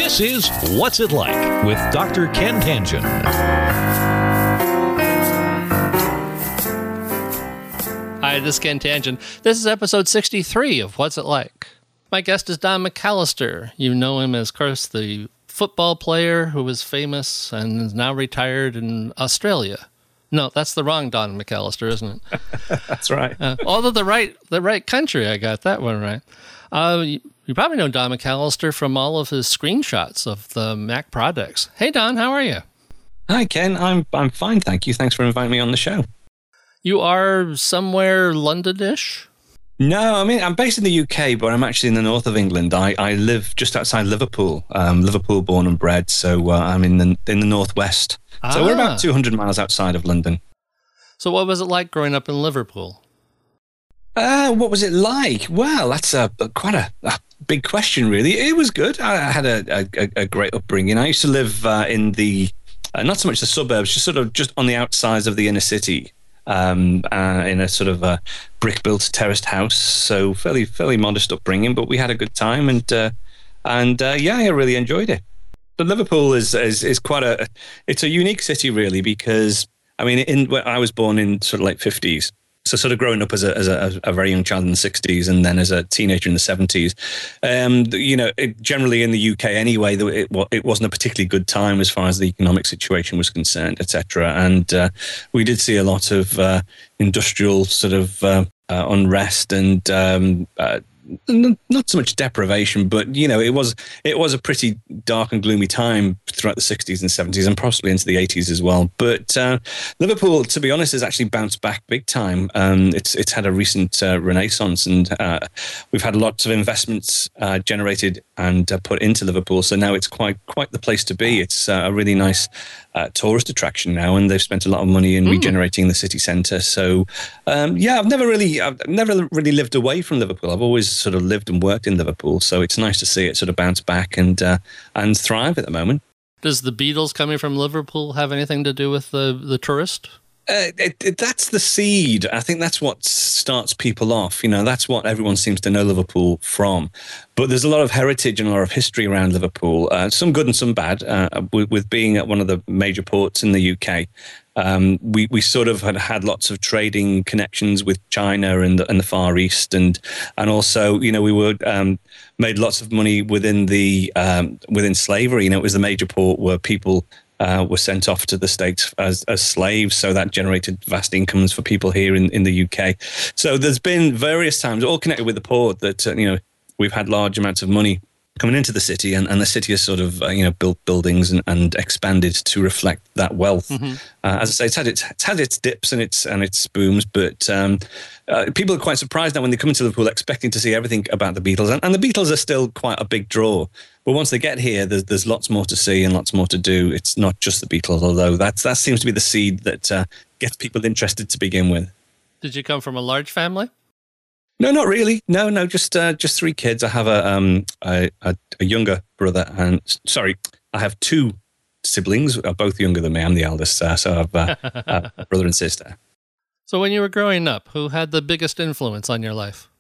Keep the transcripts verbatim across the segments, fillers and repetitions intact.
This is What's It Like with Doctor Ken Tangen. Hi, this is Ken Tangen. This is episode sixty-three of What's It Like. My guest is Don McAllister. You know him as, of course, the football player who was famous and is now retired in Australia. No, that's the wrong Don McAllister, isn't it? That's right. Uh, although the right the right country, I got that one right. Uh, you, you probably know Don McAllister from all of his screenshots of the Mac products. Hey, Don, how are you? Hi, Ken. I'm I'm fine, thank you. Thanks for inviting me on the show. You are somewhere London-ish? No, I mean, I'm based in the U K, but I'm actually in the north of England. I, I live just outside Liverpool. Um, Liverpool born and bred, so uh, I'm in the in the northwest. Ah. So we're about two hundred miles outside of London. So what was it like growing up in Liverpool? Uh, what was it like? Well, that's a, a quite a, a big question, really. It was good. I, I had a, a, a great upbringing. I used to live uh, in the, uh, not so much the suburbs, just sort of just on the outsides of the inner city. Um, uh, in a sort of a brick-built terraced house, so fairly fairly modest upbringing, but we had a good time, and uh, and uh, yeah, I really enjoyed it. But Liverpool is is is quite a it's a unique city, really, because I mean, in I was born in sort of late fifties. So sort of growing up as a as a, a very young child in the sixties and then as a teenager in the seventies, um, you know, it, generally in the U K anyway, it, it wasn't a particularly good time as far as the economic situation was concerned, et cetera. And uh, we did see a lot of uh, industrial sort of uh, uh, unrest and um, uh, not so much deprivation, but you know, it was it was a pretty dark and gloomy time throughout the sixties and seventies, and possibly into the eighties as well. But uh, Liverpool, to be honest, has actually bounced back big time. Um, it's it's had a recent uh, renaissance, and uh, we've had lots of investments uh, generated and uh, put into Liverpool. So now it's quite quite the place to be. It's uh, a really nice uh, tourist attraction now, and they've spent a lot of money in mm. regenerating the city centre. So um, yeah, I've never really I've never really lived away from Liverpool. I've always sort of lived and worked in Liverpool, so it's nice to see it sort of bounce back and uh, and thrive at the moment. Does the Beatles coming from Liverpool have anything to do with the the tourist? Uh, it, it, that's the seed. I think that's what starts people off. You know, that's what everyone seems to know Liverpool from. But there's a lot of heritage and a lot of history around Liverpool, uh, some good and some bad, uh, with, with being at one of the major ports in the U K. Um, we, we sort of had had lots of trading connections with China and the, and the Far East, and and also, you know, we were um, made lots of money within the um, within slavery. You know, it was the major port where people uh, were sent off to the States as, as slaves, so that generated vast incomes for people here in, in the U K. So there's been various times, all connected with the port, that uh, you know, we've had large amounts of money coming into the city, and, and the city has sort of uh, you know, built buildings and, and expanded to reflect that wealth. Mm-hmm. Uh, as I say, it's had its it's had its dips and its and its booms, but um, uh, people are quite surprised now when they come into Liverpool expecting to see everything about the Beatles, and, and the Beatles are still quite a big draw. But once they get here, there's there's lots more to see and lots more to do. It's not just the Beatles, although that's that seems to be the seed that uh, gets people interested to begin with. Did you come from a large family? No, not really. No, no, just uh, just three kids. I have a, um, a, a a younger brother, and sorry, I have two siblings, both younger than me. I'm the eldest, uh, so I have uh, a brother and sister. So when you were growing up, who had the biggest influence on your life?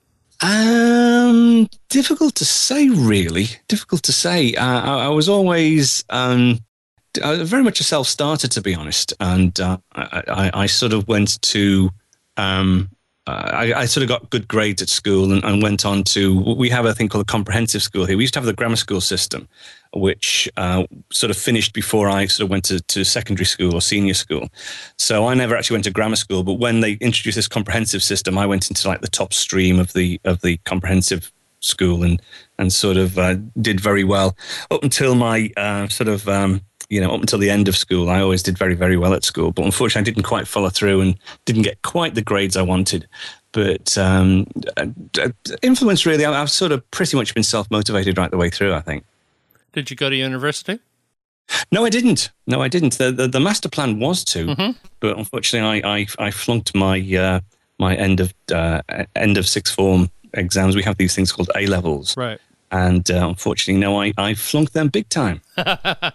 Um, difficult to say, really. Difficult to say. Uh, I, I was always um, I was very much a self-starter, to be honest, and uh, I, I, I sort of went to. Um, I, I sort of got good grades at school and, and went on to, we have a thing called a comprehensive school here. We used to have the grammar school system, which uh, sort of finished before I sort of went to, to secondary school or senior school. So I never actually went to grammar school, but when they introduced this comprehensive system, I went into like the top stream of the of the comprehensive school and and sort of uh, did very well up until my uh, sort of um, you know, up until the end of school. I always did very, very well at school, but unfortunately I didn't quite follow through and didn't get quite the grades I wanted. But um, influence, really, I've sort of pretty much been self-motivated right the way through, I think. Did you go to university? No, I didn't. No, I didn't. The the, the master plan was to, mm-hmm. but unfortunately I, I, I flunked my uh, my end of uh, end of sixth form exams. We have these things called A levels, right? And uh, unfortunately, no, I, I flunked them big time. Well,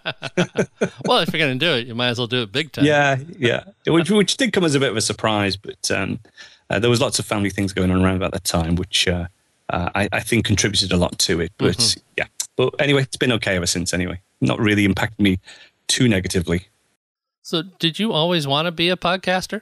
if you're going to do it, you might as well do it big time. Yeah, yeah. Which, which did come as a bit of a surprise, but um, uh, there was lots of family things going on around about that time, which uh, uh, I, I think contributed a lot to it. But mm-hmm. yeah, But anyway, it's been okay ever since anyway. Not really impacted me too negatively. So did you always want to be a podcaster?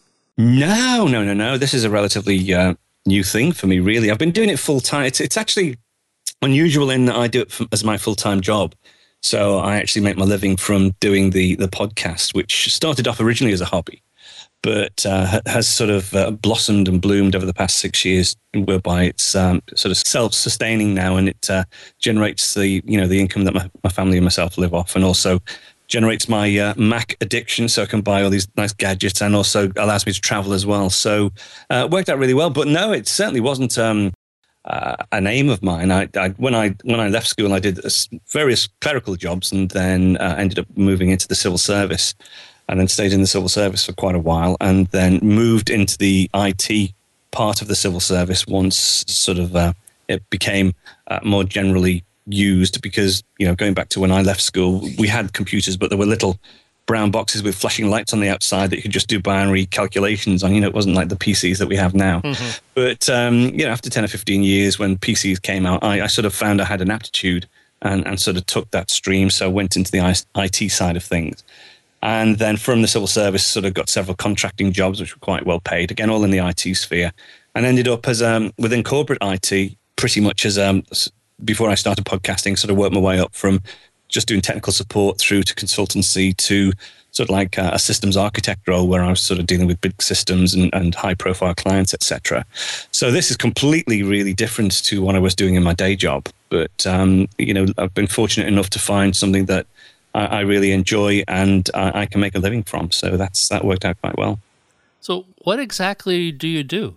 No, no, no, no. This is a relatively uh, new thing for me, really. I've been doing it full time. It's, it's actually unusual in that I do it for, as my full-time job. So I actually make my living from doing the, the podcast, which started off originally as a hobby, but uh, has sort of uh, blossomed and bloomed over the past six years, whereby it's um, sort of self-sustaining now, and it uh, generates the you know the income that my, my family and myself live off, and also generates my uh, Mac addiction, so I can buy all these nice gadgets, and also allows me to travel as well. So uh, it worked out really well. But no, it certainly wasn't um, uh, an aim of mine. I, I when I when I left school, I did various clerical jobs, and then uh, ended up moving into the civil service. And then stayed in the civil service for quite a while, and then moved into the I T part of the civil service once sort of uh, it became uh, more generally used, because, you know, going back to when I left school, we had computers, but there were little brown boxes with flashing lights on the outside that you could just do binary calculations on. You know, it wasn't like the P Cs that we have now. Mm-hmm. But, um, you know, after ten or fifteen years, when P Cs came out, I, I sort of found I had an aptitude and, and sort of took that stream. So I went into the I T side of things. And then from the civil service, sort of got several contracting jobs, which were quite well paid. Again, all in the I T sphere, and ended up as um, within corporate I T, pretty much as um, before I started podcasting. Sort of worked my way up from just doing technical support through to consultancy to sort of like a, a systems architect role, where I was sort of dealing with big systems and, and high profile clients, et cetera. So this is completely, really different to what I was doing in my day job. But um, you know, I've been fortunate enough to find something that I really enjoy and I can make a living from. So that's that worked out quite well. So what exactly do you do?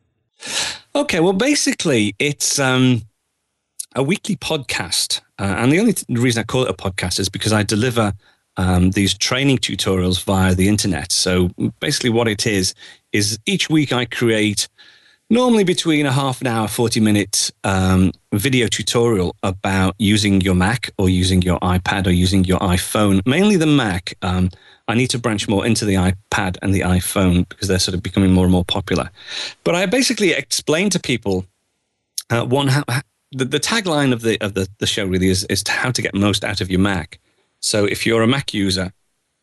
Okay, well, basically it's um, a weekly podcast. Uh, and the only th- reason I call it a podcast is because I deliver um, these training tutorials via the internet. So basically what it is, is each week I create normally between a half an hour, forty minute um, video tutorial about using your Mac or using your iPad or using your iPhone. Mainly the Mac. Um, I need to branch more into the iPad and the iPhone because they're sort of becoming more and more popular. But I basically explain to people uh, one how, how the, the tagline of the of the, the show really is is how to get most out of your Mac. So if you're a Mac user,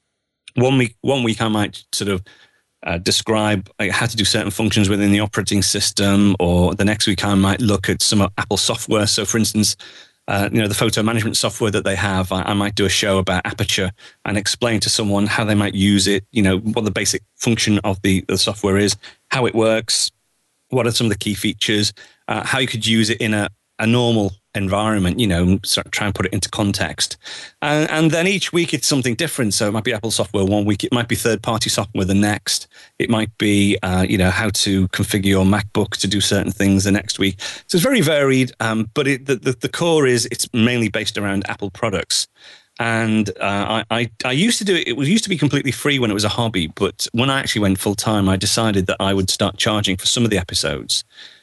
one week one week I might sort of Uh, describe like, how to do certain functions within the operating system, or the next week I might look at some Apple software. So, for instance, uh, you know, the photo management software that they have, I, I might do a show about Aperture and explain to someone how they might use it. You know, what the basic function of the, the software is, how it works, what are some of the key features, uh, how you could use it in a, a normal environment, you know, sort of try and put it into context. And, and then each week it's something different. So it might be Apple software one week, it might be third-party software the next. It might be, uh, you know, how to configure your MacBook to do certain things the next week. So it's very varied, um, but it, the, the, the core is it's mainly based around Apple products. And uh, I, I, I used to do it, it was used to be completely free when it was a hobby, but when I actually went full-time, I decided that I would start charging for some of the episodes.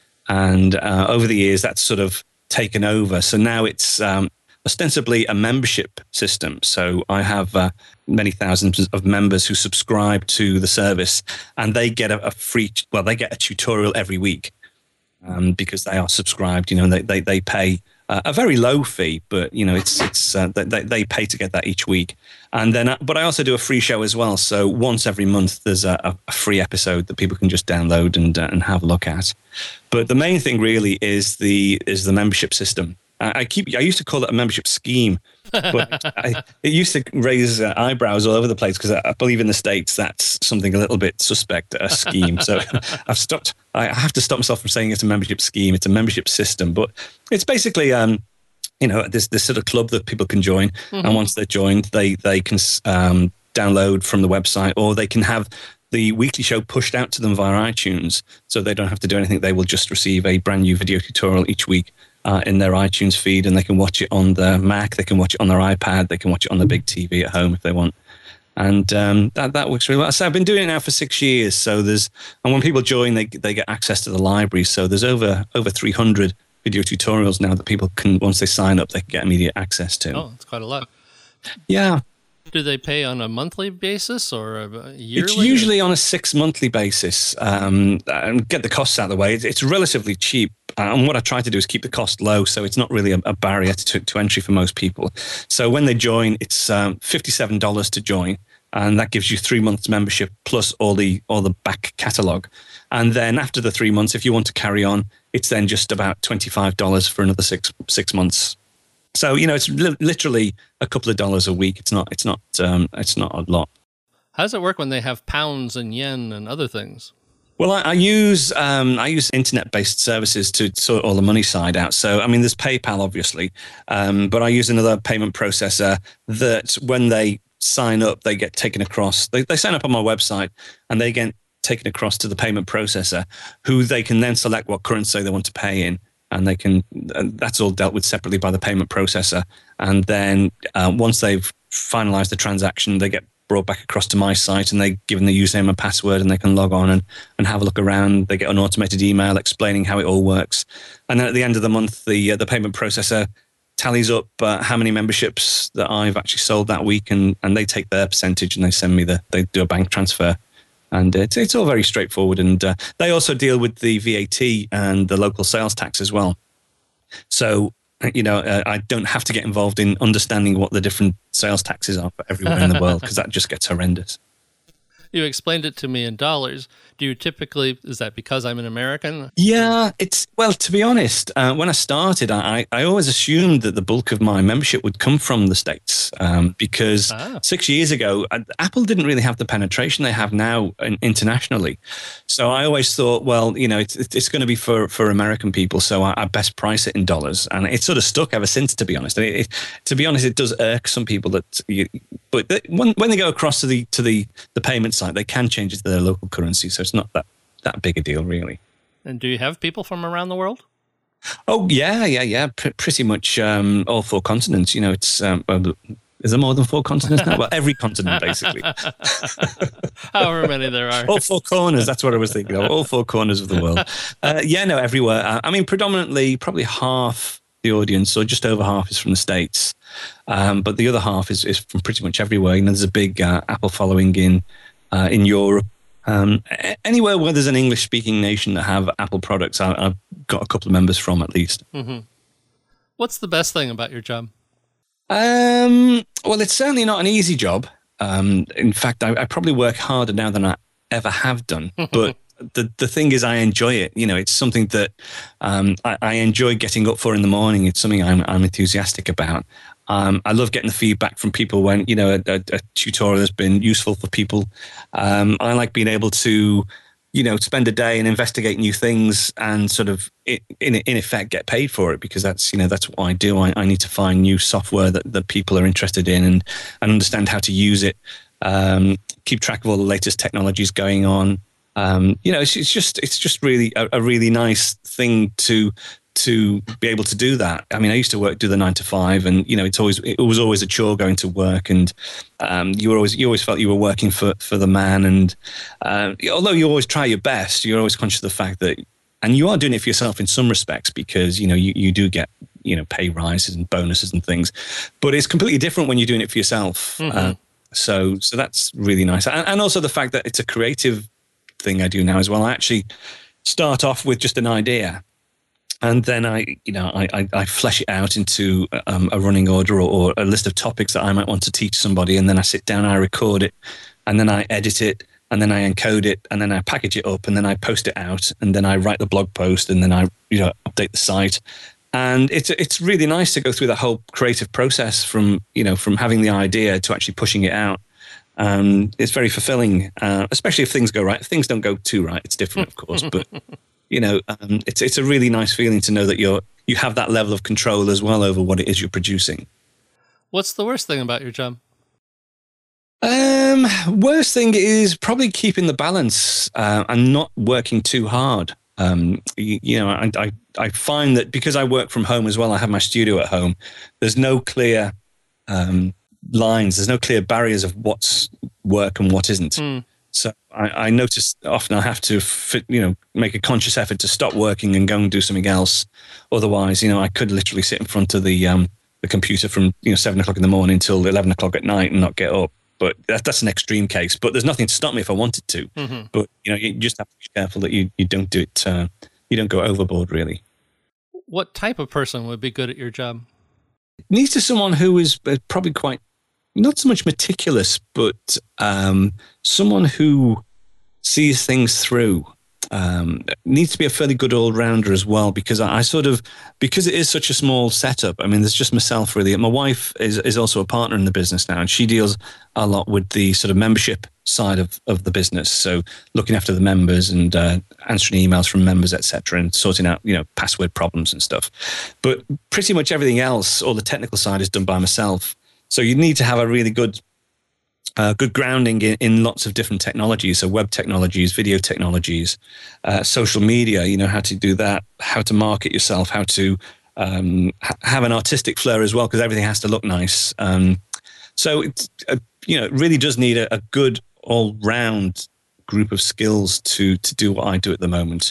And uh, over the years, that's sort of taken over. So now it's um, ostensibly a membership system. So I have uh, many thousands of members who subscribe to the service, and they get a, a free, well, they get a tutorial every week um, because they are subscribed. You know, they they, they pay uh, a very low fee, but you know, it's it's uh, they they pay to get that each week. And then, uh, but I also do a free show as well. So once every month, there's a, a free episode that people can just download and uh, and have a look at. But the main thing really is the is the membership system. I, I keep I used to call it a membership scheme, but I, it used to raise uh, eyebrows all over the place because I, I believe in the States that's something a little bit suspect, a scheme. So I've stopped. I have to stop myself from saying it's a membership scheme. It's a membership system, but it's basically um, you know, this this sort of club that people can join, mm-hmm. and once they're joined, they they can um, download from the website, or they can have the weekly show pushed out to them via iTunes, so they don't have to do anything. They will just receive a brand new video tutorial each week uh, in their iTunes feed, and they can watch it on their Mac, they can watch it on their iPad, they can watch it on the big T V at home if they want. And um, that that works really well. So I've been doing it now for six years. So there's, and when people join, they they get access to the library. So there's over over three hundred video tutorials now that people can, once they sign up, they can get immediate access to. Oh, it's quite a lot. Yeah. Do they pay on a monthly basis or a yearly? It's usually on a six monthly basis. Um, and get the costs out of the way. It's, it's relatively cheap. And what I try to do is keep the cost low, so it's not really a, a barrier to, to entry for most people. So when they join, it's um, fifty-seven dollars to join, and that gives you three months membership plus all the all the back catalogue. And then after the three months, if you want to carry on, it's then just about twenty-five dollars for another six six months. So you know, it's li- literally a couple of dollars a week. It's not it's not um, it's not a lot. How does it work when they have pounds and yen and other things? Well, I, I use um, I use internet-based services to sort all the money side out. So, I mean, there's PayPal, obviously, um, but I use another payment processor that when they sign up, they get taken across. They, they sign up on my website, and they get taken across to the payment processor, who they can then select what currency they want to pay in, and they can. And that's all dealt with separately by the payment processor. And then uh, once they've finalized the transaction, they get brought back across to my site, and they given the username and password, and they can log on and, and have a look around. They get an automated email explaining how it all works. And then at the end of the month, the uh, the payment processor tallies up uh, how many memberships that I've actually sold that week, and, and they take their percentage and they send me the, they do a bank transfer. And it's, it's all very straightforward. And uh, they also deal with the V A T and the local sales tax as well. So, you know, uh, I don't have to get involved in understanding what the different sales taxes are for everywhere in the world, because that just gets horrendous. You explained it to me in dollars. Do you typically, is that because I'm an American? Yeah, it's, well, to be honest, uh, when I started, I, I always assumed that the bulk of my membership would come from the States, um, because ah. six years ago, uh, Apple didn't really have the penetration they have now in, internationally. So I always thought, well, you know, it's, it's going to be for, for American people, so I, I best price it in dollars. And it's sort of stuck ever since, to be honest. It, it, to be honest, it does irk some people that, you, but they, when, when they go across to the to the, the payment site, they can change it to their local currency. So it's not that, that big a deal, really. And do you have people from around the world? Oh, yeah, yeah, yeah. P- pretty much um, all four continents. You know, it's, um, well, is there more than four continents now? Well, every continent, basically. However many there are. All four corners, that's what I was thinking of. All four corners of the world. Uh, yeah, no, everywhere. I mean, predominantly, probably half the audience, or just over half, is from the States. Um, but the other half is, is from pretty much everywhere. You know, there's a big uh, Apple following in uh, in Europe. Um, anywhere where there's an English-speaking nation that have Apple products, I, I've got a couple of members from, at least. Mm-hmm. What's the best thing about your job? Um, well, it's certainly not an easy job. Um, in fact, I, I probably work harder now than I ever have done. But the the thing is, I enjoy it. You know, it's something that um, I, I enjoy getting up for in the morning. It's something I'm, I'm enthusiastic about. Um, I love getting the feedback from people when, you know, a, a, a tutorial has been useful for people. Um, I like being able to, you know, spend a day and investigate new things and sort of, in in effect, get paid for it, because that's, you know, that's what I do. I, I need to find new software that, that people are interested in, and, and understand how to use it, um, keep track of all the latest technologies going on. Um, you know, it's, it's just it's just really a, a really nice thing to to be able to do that. I mean, I used to work do the nine to five, and you know, it's always it was always a chore going to work, and um, you were always you always felt you were working for for the man. And uh, although you always try your best, you're always conscious of the fact that, and you are doing it for yourself in some respects, because you know you you do get, you know, pay rises and bonuses and things, but it's completely different when you're doing it for yourself. Mm-hmm. Uh, so so that's really nice, and, and also the fact that it's a creative thing I do now as well. I actually start off with just an idea, and then I, you know, I, I, I flesh it out into um, a running order, or, or a list of topics that I might want to teach somebody, and then I sit down, I record it, and then I edit it, and then I encode it, and then I package it up, and then I post it out, and then I write the blog post, and then I, you know, update the site. And it's it's really nice to go through that whole creative process from, you know, from having the idea to actually pushing it out. Um, it's very fulfilling, uh, especially if things go right. If things don't go too right, it's different, of course. But you know, um, it's it's a really nice feeling to know that you're you have that level of control as well over what it is you're producing. What's the worst thing about your job? Um, worst thing is probably keeping the balance uh, and not working too hard. Um, you, you know, I, I I find that because I work from home as well, I have my studio at home. There's no clear um, lines. There's no clear barriers of what's work and what isn't. Mm. So I, I notice often I have to, fit, you know, make a conscious effort to stop working and go and do something else. Otherwise, you know, I could literally sit in front of the um, the computer from you know seven o'clock in the morning till eleven o'clock at night and not get up. But that, that's an extreme case. But there's nothing to stop me if I wanted to. Mm-hmm. But you know, you just have to be careful that you, you don't do it. Uh, you don't go overboard, really. What type of person would be good at your job? It needs to someone who is probably quite not so much meticulous, but um, someone who sees things through. Um, needs to be a fairly good all-rounder as well, because I, I sort of, because it is such a small setup, I mean, there's just myself really. My wife is, is also a partner in the business now, and she deals a lot with the sort of membership side of, of the business. So looking after the members and uh, answering emails from members, et cetera, and sorting out, you know, password problems and stuff. But pretty much everything else, all the technical side is done by myself. So you need to have a really good Uh, good grounding in, in lots of different technologies, so web technologies, video technologies, uh, social media, you know, how to do that, how to market yourself, how to um, ha- have an artistic flair as well, because everything has to look nice. Um, so, it's, uh, you know, it really does need a, a good all-round group of skills to to do what I do at the moment.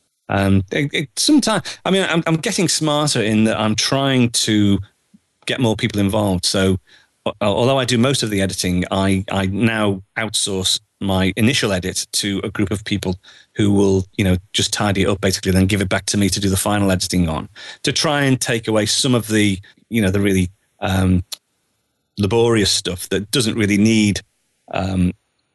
Um, it, it, sometimes, I mean, I'm, I'm getting smarter in that I'm trying to get more people involved. So, although I do most of the editing, I, I now outsource my initial edit to a group of people who will, you know, just tidy it up basically, then give it back to me to do the final editing on, to try and take away some of the, you know, the really um, laborious stuff that doesn't really need um,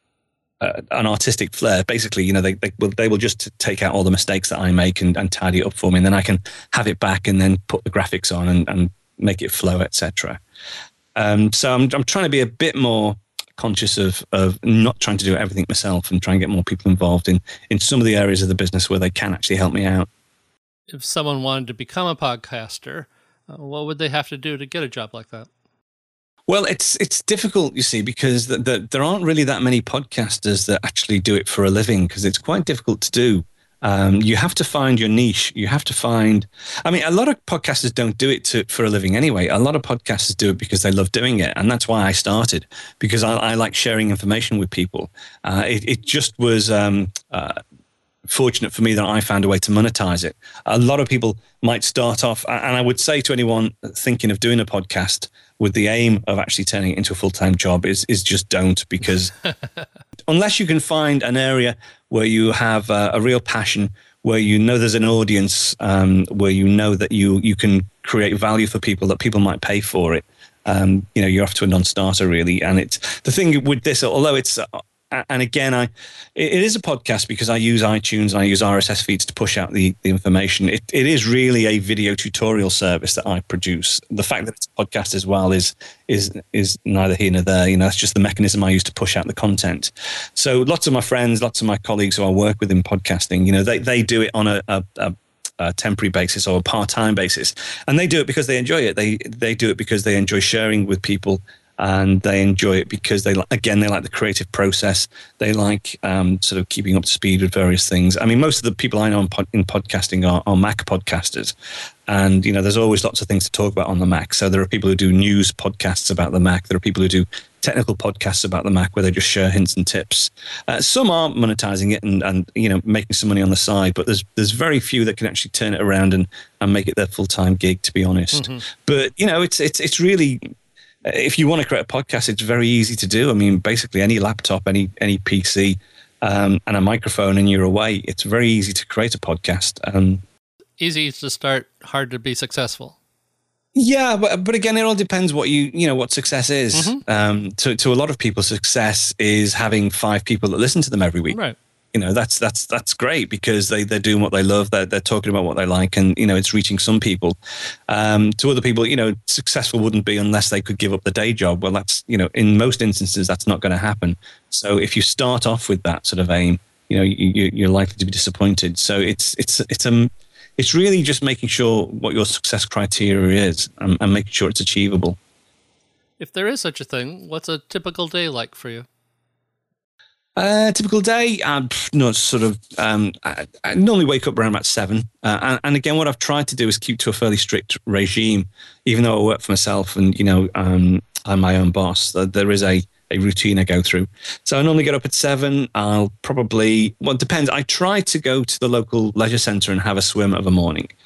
uh, an artistic flair. Basically, you know, they, they will they will just take out all the mistakes that I make and, and tidy it up for me, and then I can have it back and then put the graphics on and, and make it flow, et cetera. Um, so I'm I'm trying to be a bit more conscious of of not trying to do everything myself and try and get more people involved in, in some of the areas of the business where they can actually help me out. If someone wanted to become a podcaster, uh, what would they have to do to get a job like that? Well, it's it's difficult, you see, because the, the, there aren't really that many podcasters that actually do it for a living, because it's quite difficult to do. Um, you have to find your niche. You have to find, I mean, a lot of podcasters don't do it to, for a living anyway. A lot of podcasters do it because they love doing it. And that's why I started, because I, I like sharing information with people. Uh, it, it just was um, uh, fortunate for me that I found a way to monetize it. A lot of people might start off, and I would say to anyone thinking of doing a podcast with the aim of actually turning it into a full-time job is, is just don't, because unless you can find an area where you have a, a real passion, where you know there's an audience, um, where you know that you you can create value for people, that people might pay for it, um, you know, you're off to a non-starter really. And it's the thing with this, although it's, uh, and again, I it is a podcast because I use iTunes and I use R S S feeds to push out the, the information. It, it is really a video tutorial service that I produce. The fact that it's a podcast as well is is is neither here nor there. You know, it's just the mechanism I use to push out the content. So lots of my friends, lots of my colleagues who I work with in podcasting, you know, they, they do it on a, a, a a temporary basis or a part-time basis, and they do it because they enjoy it. They they do it because they enjoy sharing with people. And they enjoy it because they, again, they like the creative process. They like um, sort of keeping up to speed with various things. I mean, most of the people I know in, pod, in podcasting are, are Mac podcasters. And, you know, there's always lots of things to talk about on the Mac. So there are people who do news podcasts about the Mac. There are people who do technical podcasts about the Mac where they just share hints and tips. Uh, some are monetizing it and, and, you know, making some money on the side. But there's there's very few that can actually turn it around and, and make it their full-time gig, to be honest. Mm-hmm. But, you know, it's it's it's really... If you want to create a podcast, it's very easy to do. I mean, basically any laptop, any any P C, um, and a microphone, and you're away. It's very easy to create a podcast. Um, easy to start, hard to be successful. Yeah, but but again, it all depends what you you know what success is. Mm-hmm. Um, to to a lot of people, success is having five people that listen to them every week. Right. You know, that's that's that's great because they they're doing what they love. They're they're talking about what they like, and you know, it's reaching some people. Um, to other people, you know, successful wouldn't be unless they could give up the day job. Well, that's you know, in most instances, that's not going to happen. So if you start off with that sort of aim, you know, you, you're likely to be disappointed. So it's it's it's um it's really just making sure what your success criteria is and, and making sure it's achievable. If there is such a thing, what's a typical day like for you? Uh, typical day, I'm not sort of. Um, I, I normally wake up around about seven, uh, and, and again, what I've tried to do is keep to a fairly strict regime. Even though I work for myself, and you know, um, I'm my own boss, there is a, a routine I go through. So I normally get up at seven. I'll probably, well, it depends. I try to go to the local leisure centre and have a swim of a morning.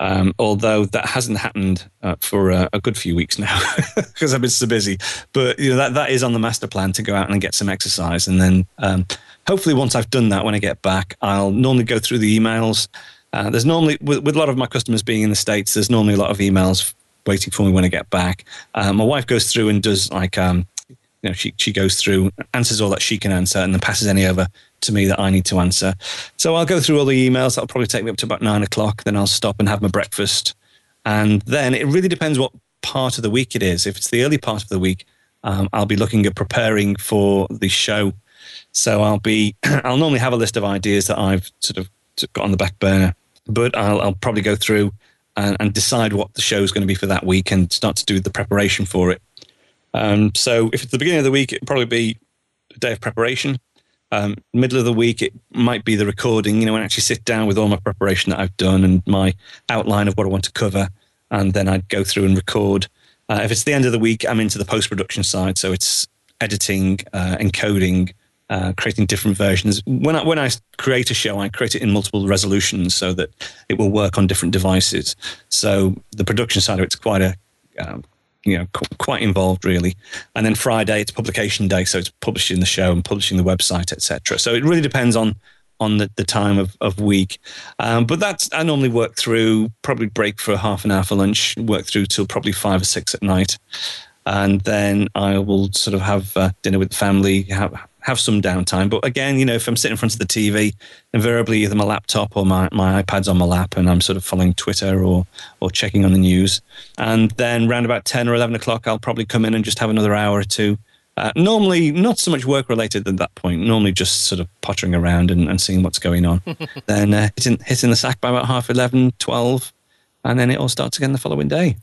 Um, although that hasn't happened uh, for a, a good few weeks now because I've been so busy. But you know that that is on the master plan to go out and get some exercise, and then um, hopefully once I've done that, when I get back, I'll normally go through the emails. Uh, there's normally with, with a lot of my customers being in the States, there's normally a lot of emails waiting for me when I get back. Uh, my wife goes through and does like um, you know she she goes through, answers all that she can answer, and then passes any over to me that I need to answer. So I'll go through all the emails. That'll probably take me up to about nine o'clock. Then I'll stop and have my breakfast. And then it really depends what part of the week it is. If it's the early part of the week, um, I'll be looking at preparing for the show. So I'll be, I'll normally have a list of ideas that I've sort of got on the back burner, but I'll, I'll probably go through and, and decide what the show is going to be for that week and start to do the preparation for it. Um, so if it's the beginning of the week, it'll probably be a day of preparation. Um, middle of the week, it might be the recording, you know, and actually sit down with all my preparation that I've done and my outline of what I want to cover. And then I'd go through and record. Uh, if it's the end of the week, I'm into the post-production side. So it's editing, uh, encoding, uh, creating different versions. When I, when I create a show, I create it in multiple resolutions so that it will work on different devices. So the production side of it's quite a, um, you know, qu- quite involved really. And then Friday, it's publication day. So it's publishing the show and publishing the website, et cetera. So it really depends on on the, the time of, of week. Um, but that's, I normally work through, probably break for half an hour for lunch, work through till probably five or six at night. And then I will sort of have uh, dinner with the family, have, have some downtime. But again, you know, if I'm sitting in front of the T V, invariably either my laptop or my, my iPad's on my lap and I'm sort of following Twitter or or checking on the news. And then around about ten or eleven o'clock, I'll probably come in and just have another hour or two. Uh, normally, not so much work-related at that point, normally just sort of pottering around and, and seeing what's going on. Then uh, hitting, hitting the sack by about half eleven, twelve, and then it all starts again the following day.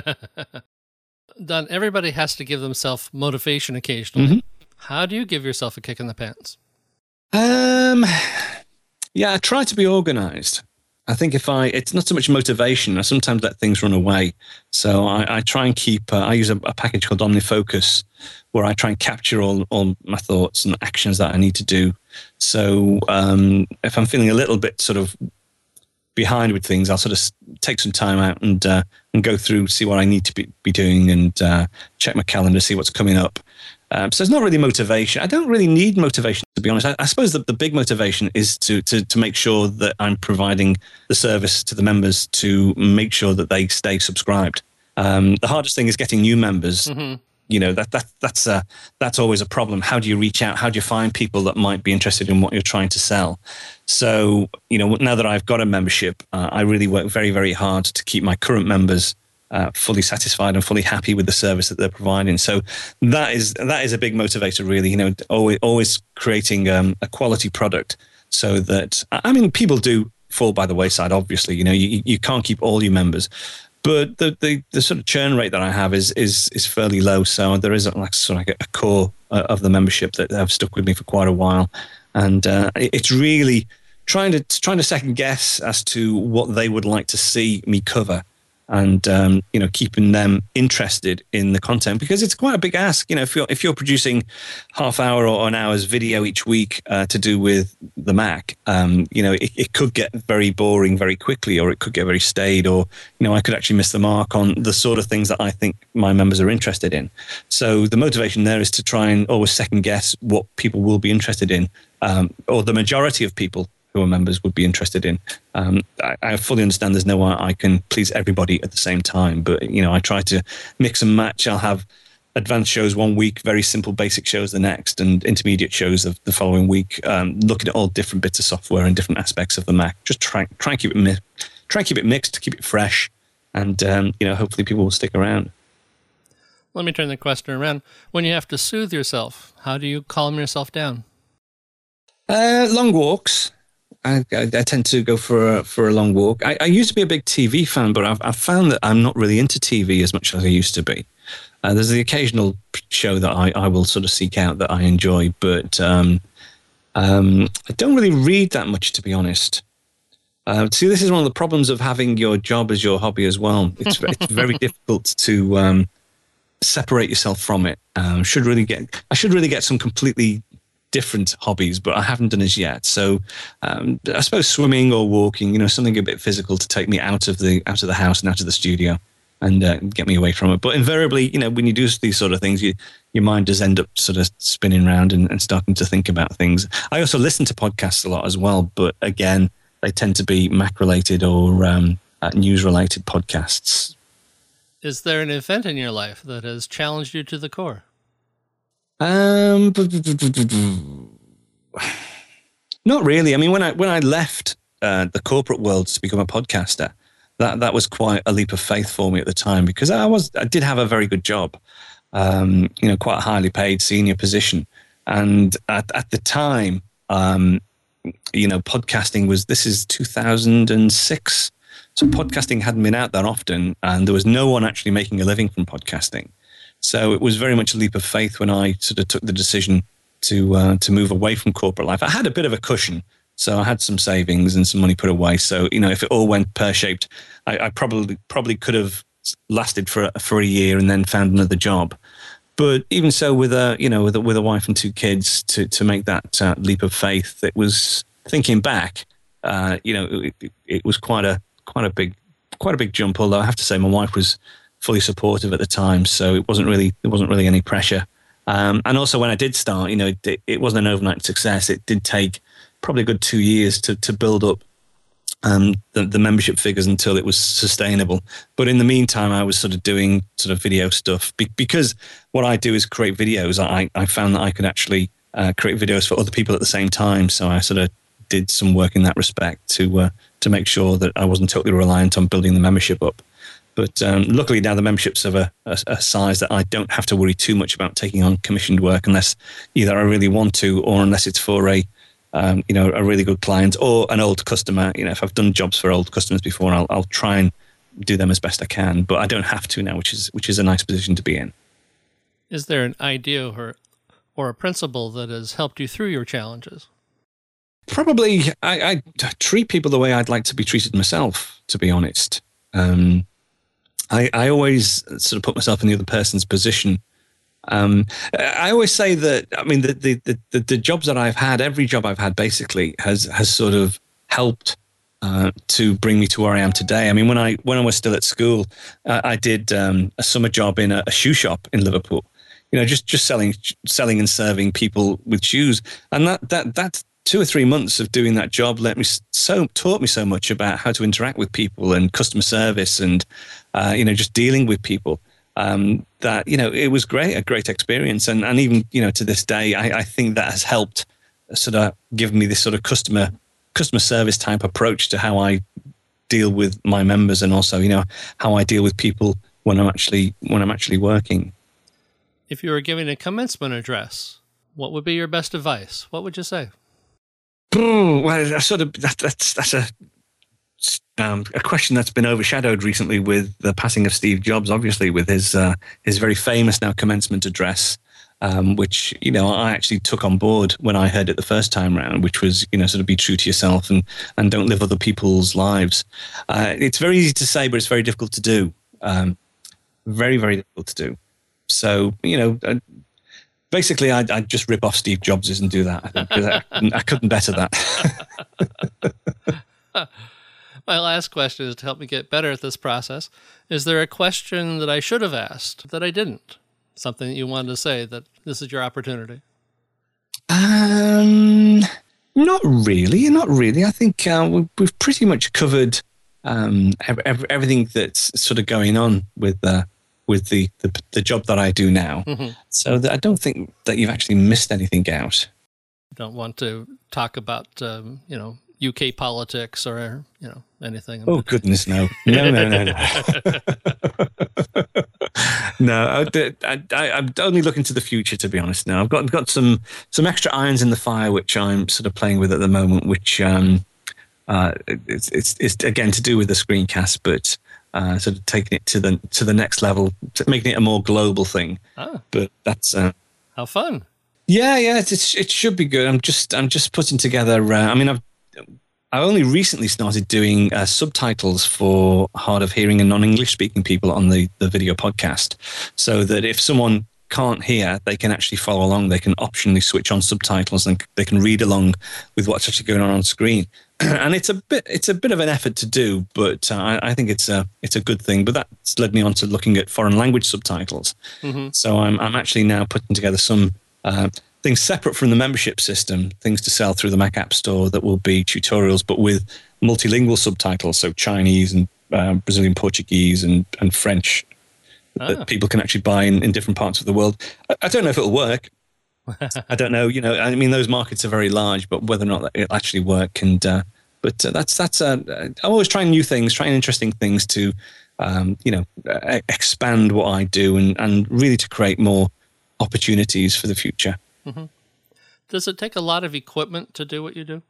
Don, everybody has to give themselves motivation occasionally. Mm-hmm. How do you give yourself a kick in the pants? Um, yeah, I try to be organized. I think if I, it's not so much motivation. I sometimes let things run away. So I, I try and keep, uh, I use a, a package called OmniFocus where I try and capture all, all my thoughts and actions that I need to do. So um, if I'm feeling a little bit sort of behind with things, I'll sort of take some time out and uh, and go through, see what I need to be, be doing and uh, check my calendar, see what's coming up. Um, so it's not really motivation. I don't really need motivation, to be honest. I, I suppose the, the big motivation is to, to to make sure that I'm providing the service to the members to make sure that they stay subscribed. Um, the hardest thing is getting new members. Mm-hmm. You know, that that that's a, that's always a problem. How do you reach out? How do you find people that might be interested in what you're trying to sell? So, you know, now that I've got a membership, uh, I really work very, very hard to keep my current members uh, fully satisfied and fully happy with the service that they're providing. So that is that is a big motivator, really. You know, always always creating um, a quality product so that, I mean, people do fall by the wayside. Obviously, you know, you you can't keep all your members. But the, the, the sort of churn rate that I have is is is fairly low. So there is like sort of like a core of the membership that have stuck with me for quite a while, and uh, it's really trying to trying to second guess as to what they would like to see me cover, and um, you know, keeping them interested in the content, because it's quite a big ask. You know, if you're if you're producing half hour or an hour's video each week uh, to do with the Mac, um, you know, it, it could get very boring very quickly, or it could get very staid, or you know, I could actually miss the mark on the sort of things that I think my members are interested in. So the motivation there is to try and always second guess what people will be interested in, um, or the majority of people who are members would be interested in. Um, I, I fully understand there's no way I can please everybody at the same time, but you know, I try to mix and match. I'll have advanced shows one week, very simple basic shows the next, and intermediate shows of the following week, um, looking at all different bits of software and different aspects of the Mac. Just try, try and keep it mi- try and keep it mixed, keep it fresh, and um, you know, hopefully people will stick around. Let me turn the question around. When you have to soothe yourself, how do you calm yourself down? Uh, long walks. I, I, I tend to go for a, for a long walk. I, I used to be a big T V fan, but I've, I've found that I'm not really into T V as much as I used to be. Uh, there's the occasional show that I, I will sort of seek out that I enjoy, but um, um, I don't really read that much, to be honest. Uh, see, this is one of the problems of having your job as your hobby as well. It's, it's very difficult to um, separate yourself from it. Um, should really get I should really get some completely different hobbies, but I haven't done as yet. So um, I suppose swimming or walking, you know, something a bit physical to take me out of the out of the house and out of the studio and uh, get me away from it. But invariably, you know, when you do these sort of things, you, your mind does end up sort of spinning around and, and starting to think about things. I also listen to podcasts a lot as well, but again, they tend to be Mac-related or um, uh, news-related podcasts. Is there an event in your life that has challenged you to the core? Um, not really. I mean, when I when I left uh, the corporate world to become a podcaster, that that was quite a leap of faith for me at the time, because I was I did have a very good job, um, you know, quite a highly paid senior position, and at at the time, um, you know, podcasting was this is two thousand six, so podcasting hadn't been out that often, and there was no one actually making a living from podcasting. So it was very much a leap of faith when I sort of took the decision to uh, to move away from corporate life. I had a bit of a cushion, so I had some savings and some money put away. So, you know, if it all went pear-shaped, I, I probably probably could have lasted for for a year and then found another job. But even so, with a you know with a, with a wife and two kids, to to make that uh, leap of faith, it was, thinking back, uh, you know, it, it, it was quite a quite a big quite a big jump. Although I have to say, my wife was fully supportive at the time, so it wasn't really there wasn't really any pressure. Um, and also, when I did start, you know, it, it wasn't an overnight success. It did take probably a good two years to to build up um, the, the membership figures until it was sustainable. But in the meantime, I was sort of doing sort of video stuff Be- because what I do is create videos. I I found that I could actually uh, create videos for other people at the same time. So I sort of did some work in that respect to uh, to make sure that I wasn't totally reliant on building the membership up. But um, luckily now the membership's of a, a, a size that I don't have to worry too much about taking on commissioned work, unless either I really want to, or unless it's for a um, you know a really good client or an old customer. You know, if I've done jobs for old customers before, I'll, I'll try and do them as best I can. But I don't have to now, which is which is a nice position to be in. Is there an idea or or a principle that has helped you through your challenges? Probably, I, I treat people the way I'd like to be treated myself, to be honest. Um, I, I always sort of put myself in the other person's position. Um, I always say that, I mean, the, the, the, the jobs that I've had, every job I've had basically has, has sort of helped uh, to bring me to where I am today. I mean, when I, when I was still at school, uh, I did um, a summer job in a, a shoe shop in Liverpool, you know, just, just selling, selling and serving people with shoes. And that, that, that two or three months of doing that job let me so taught me so much about how to interact with people and customer service and, Uh, you know, just dealing with people, um, that, you know, it was great, a great experience. And, and even, you know, to this day, I, I think that has helped sort of give me this sort of customer customer service type approach to how I deal with my members, and also, you know, how I deal with people when I'm actually when I'm actually working. If you were giving a commencement address, what would be your best advice? What would you say? Oh, well, I sort of that, that's that's a Um, a question that's been overshadowed recently with the passing of Steve Jobs, obviously, with his uh, his very famous now commencement address, um, which, you know, I actually took on board when I heard it the first time round, which was, you know, sort of be true to yourself and, and don't live other people's lives. Uh, it's very easy to say, but it's very difficult to do. Um, very, very difficult to do. So, you know, uh, basically, I'd, I'd just rip off Steve Jobs and do that. I think, 'cause I, I couldn't better that. My last question is to help me get better at this process. Is there a question that I should have asked that I didn't? Something that you wanted to say, that this is your opportunity? Um, not really, not really. I think uh, we've, we've pretty much covered um, ev- everything that's sort of going on with uh, with the, the the job that I do now. Mm-hmm. So that I don't think that you've actually missed anything out. Don't want to talk about, um, you know, U K politics or, you know, anything. Oh, goodness, no. No, no, no, no. No, I, I, I, I'm only looking to the future, to be honest now. I've got got some, some extra irons in the fire, which I'm sort of playing with at the moment, which um, uh, it's, it's, it's, again, to do with the screencast, but uh, sort of taking it to the to the next level, making it a more global thing. Oh. But that's... Uh, How fun. Yeah, yeah, it's, it's, it should be good. I'm just I'm just putting together... Uh, I mean, I've I only recently started doing uh, subtitles for hard of hearing and non-English speaking people on the, the video podcast, so that if someone can't hear, they can actually follow along. They can optionally switch on subtitles and they can read along with what's actually going on on screen. And it's a bit it's a bit of an effort to do, but uh, I, I think it's a it's a good thing. But that's led me on to looking at foreign language subtitles. Mm-hmm. So I'm I'm actually now putting together some uh, things separate from the membership system, things to sell through the Mac App Store that will be tutorials, but with multilingual subtitles, so Chinese and uh, Brazilian Portuguese and and French. Ah. That people can actually buy in, in different parts of the world. I, I don't know if it'll work. I don't know. You know, I mean, those markets are very large, but whether or not it'll actually work. And uh, but uh, that's that's. Uh, I'm always trying new things, trying interesting things to, um, you know, uh, expand what I do and and really to create more opportunities for the future. Mm-hmm. Does it take a lot of equipment to do what you do?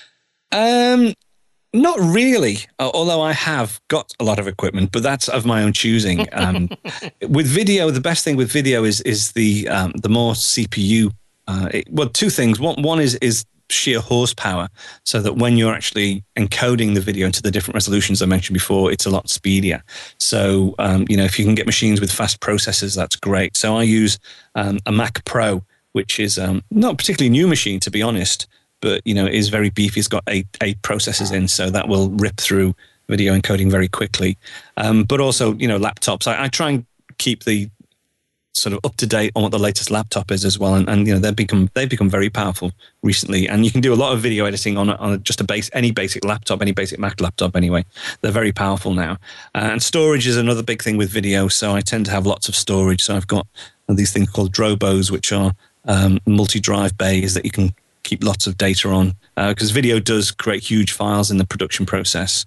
Um. Not really, uh, although I have got a lot of equipment, but that's of my own choosing. Um, with video, the best thing with video is is the um, the more C P U. Uh, it, well, two things. One one is is sheer horsepower, so that when you're actually encoding the video into the different resolutions I mentioned before, it's a lot speedier. So um, you know, if you can get machines with fast processors, that's great. So I use um, a Mac Pro, which is um, not a particularly new machine, to be honest. But, you know, it is very beefy. It's got eight, eight processors in, so that will rip through video encoding very quickly. Um, but also, you know, laptops. I, I try and keep the sort of up to date on what the latest laptop is as well. And, and you know, they've become they've become very powerful recently. And you can do a lot of video editing on a, on a, just a base any basic laptop, any basic Mac laptop anyway. They're very powerful now. Uh, and storage is another big thing with video. So I tend to have lots of storage. So I've got these things called Drobos, which are um, multi-drive bays that you can keep lots of data on, because uh, video does create huge files in the production process.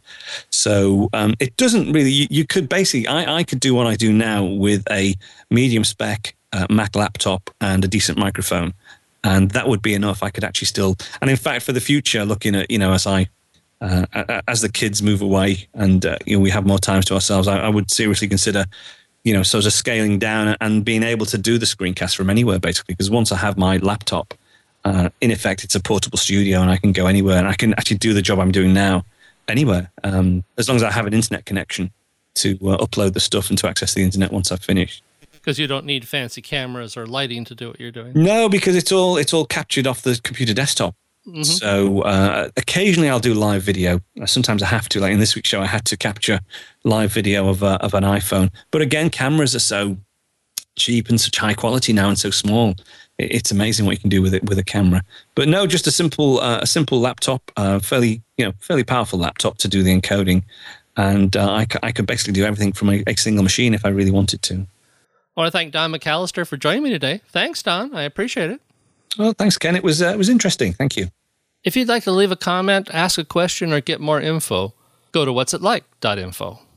So um, it doesn't really, you, you could basically, I, I could do what I do now with a medium spec uh, Mac laptop and a decent microphone. And that would be enough. I could actually still, and in fact, for the future, looking at, you know, as I, uh, as the kids move away and, uh, you know, we have more time to ourselves, I, I would seriously consider, you know, sort of scaling down and being able to do the screencast from anywhere, basically, because once I have my laptop, Uh, in effect, it's a portable studio and I can go anywhere and I can actually do the job I'm doing now anywhere, um, as long as I have an internet connection to uh, upload the stuff and to access the internet once I've finished. Because you don't need fancy cameras or lighting to do what you're doing. No, because it's all it's all captured off the computer desktop. Mm-hmm. So uh, occasionally I'll do live video. Sometimes I have to. Like in this week's show, I had to capture live video of uh, of an iPhone. But again, cameras are so cheap and such high quality now and so small. It's amazing what you can do with it with a camera. But no, just a simple uh, a simple laptop, uh, fairly you know fairly powerful laptop to do the encoding, and uh, I, c- I could basically do everything from a, a single machine if I really wanted to. I want to thank Don McAllister for joining me today. Thanks, Don. I appreciate it. Well, thanks, Ken. It was uh, it was interesting. Thank you. If you'd like to leave a comment, ask a question, or get more info, go to what's it like dot info.